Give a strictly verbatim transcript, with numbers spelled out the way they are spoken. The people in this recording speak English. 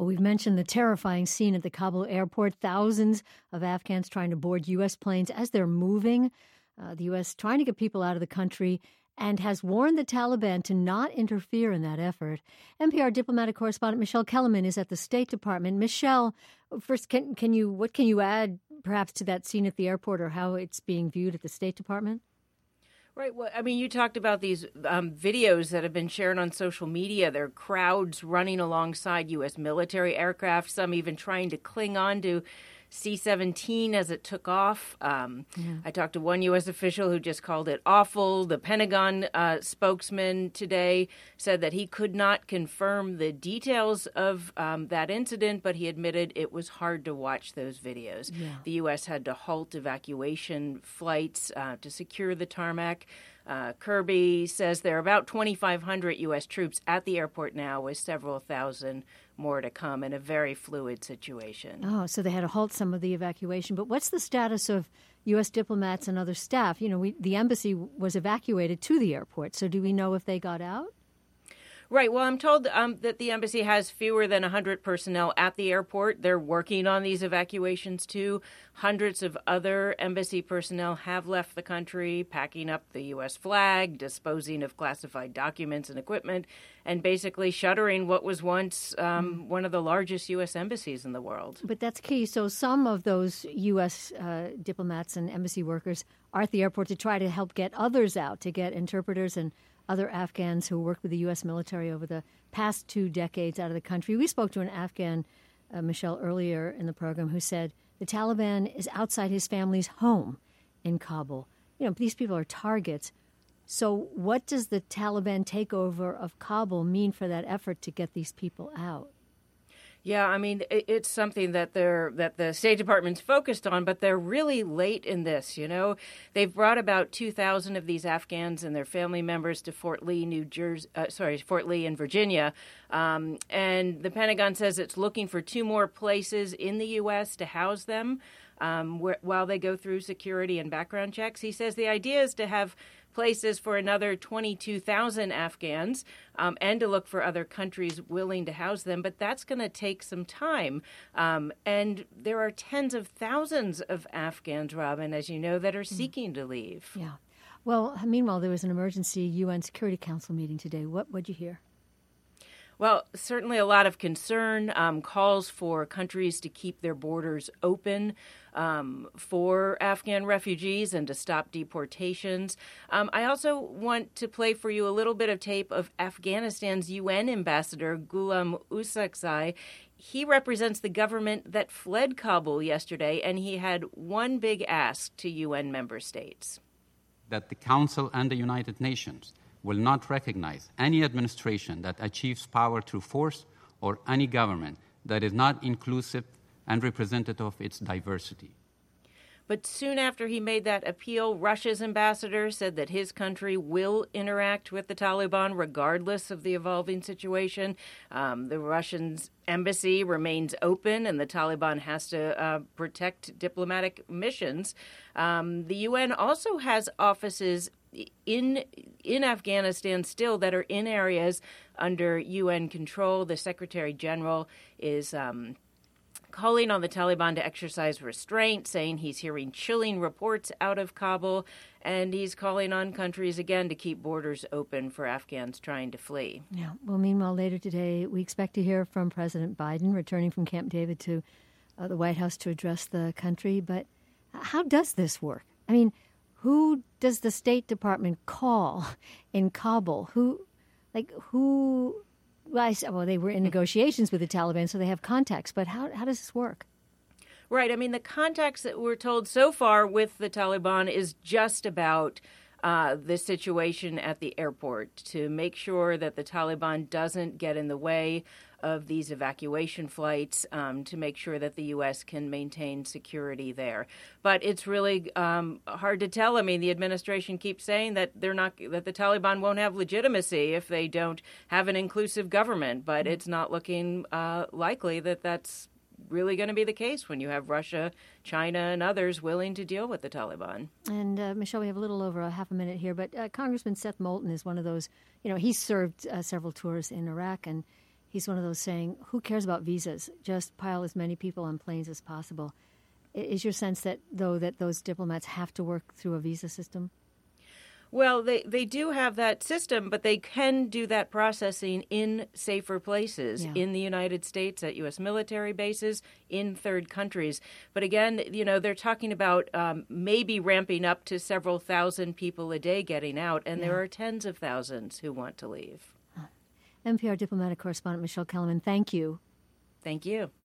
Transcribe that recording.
Well, we've mentioned the terrifying scene at the Kabul airport. Thousands of Afghans trying to board U S planes as they're moving. Uh, the U S trying to get people out of the country and has warned the Taliban to not interfere in that effort. N P R diplomatic correspondent Michelle Kellerman is at the State Department. Michelle, first, can, can you what can you add perhaps to that scene at the airport or how it's being viewed at the State Department? Right. Well, I mean, you talked about these um, videos that have been shared on social media. There are crowds running alongside U S military aircraft, some even trying to cling on to C seventeen as it took off. Um, yeah. I talked to one U S official who just called it awful. The Pentagon uh, spokesman today said that he could not confirm the details of um, that incident, but he admitted it was hard to watch those videos. Yeah. The U S had to halt evacuation flights uh, to secure the tarmac. Uh, Kirby says there are about twenty-five hundred U S troops at the airport now, with several thousand more to come in a very fluid situation. Oh, so they had to halt some of the evacuation. But what's the status of U S diplomats and other staff? You know, we, the embassy was evacuated to the airport. So do we know if they got out? Right. Well, I'm told um, that the embassy has fewer than one hundred personnel at the airport. They're working on these evacuations, too. Hundreds of other embassy personnel have left the country, packing up the U S flag, disposing of classified documents and equipment, and basically shuttering what was once um, mm. one of the largest U S embassies in the world. But that's key. So some of those U S uh, diplomats and embassy workers are at the airport to try to help get others out, to get interpreters and other Afghans who worked with the U S military over the past two decades out of the country. We spoke to an Afghan, uh, Michelle, earlier in the program, who said the Taliban is outside his family's home in Kabul. You know, these people are targets. So what does the Taliban takeover of Kabul mean for that effort to get these people out? Yeah, I mean, it's something that they're that the State Department's focused on, but they're really late in this, you know. They've brought about two thousand of these Afghans and their family members to Fort Lee, New Jersey, uh, sorry, Fort Lee in Virginia. Um, and the Pentagon says it's looking for two more places in the U S to house them um, where, while they go through security and background checks. He says the idea is to have places for another twenty-two thousand Afghans um, and to look for other countries willing to house them. But that's going to take some time. Um, and there are tens of thousands of Afghans, Robin, as you know, that are seeking mm. to leave. Yeah. Well, meanwhile, there was an emergency U N Security Council meeting today. What what'd you hear? Well, certainly a lot of concern, um, calls for countries to keep their borders open um, for Afghan refugees and to stop deportations. Um, I also want to play for you a little bit of tape of Afghanistan's U N ambassador, Ghulam Usakzai. He represents the government that fled Kabul yesterday, and he had one big ask to U N member states. That the Council and the United Nations will not recognize any administration that achieves power through force or any government that is not inclusive and representative of its diversity. But soon after he made that appeal, Russia's ambassador said that his country will interact with the Taliban regardless of the evolving situation. Um, the Russian embassy remains open, and the Taliban has to uh, protect diplomatic missions. Um, the U N also has offices in in Afghanistan still that are in areas under U N control. The Secretary General is um, calling on the Taliban to exercise restraint, saying he's hearing chilling reports out of Kabul, and he's calling on countries again to keep borders open for Afghans trying to flee. Yeah. Well, meanwhile, later today, we expect to hear from President Biden returning from Camp David to uh, the White House to address the country. But how does this work? I mean, who does the State Department call in Kabul? Who, like, who? Well, I, well, they were in negotiations with the Taliban, so they have contacts. But how how does this work? Right. I mean, the contacts that we're told so far with the Taliban is just about uh, the situation at the airport, to make sure that the Taliban doesn't get in the way of these evacuation flights, um, to make sure that the U S can maintain security there. But it's really um, hard to tell. I mean, the administration keeps saying that they're not, that the Taliban won't have legitimacy if they don't have an inclusive government. But it's not looking uh, likely that that's really going to be the case when you have Russia, China, and others willing to deal with the Taliban. And, uh, Michelle, we have a little over a half a minute here, but uh, Congressman Seth Moulton is one of those, you know, he's served uh, several tours in Iraq, and he's one of those saying, who cares about visas? Just pile as many people on planes as possible. Is your sense that, though, that those diplomats have to work through a visa system? Well, they, they do have that system, but they can do that processing in safer places, Yeah. in the United States, at U S military bases, in third countries. But again, you know, they're talking about um, maybe ramping up to several thousand people a day getting out, and Yeah. there are tens of thousands who want to leave. N P R diplomatic correspondent Michelle Kellerman, thank you. Thank you.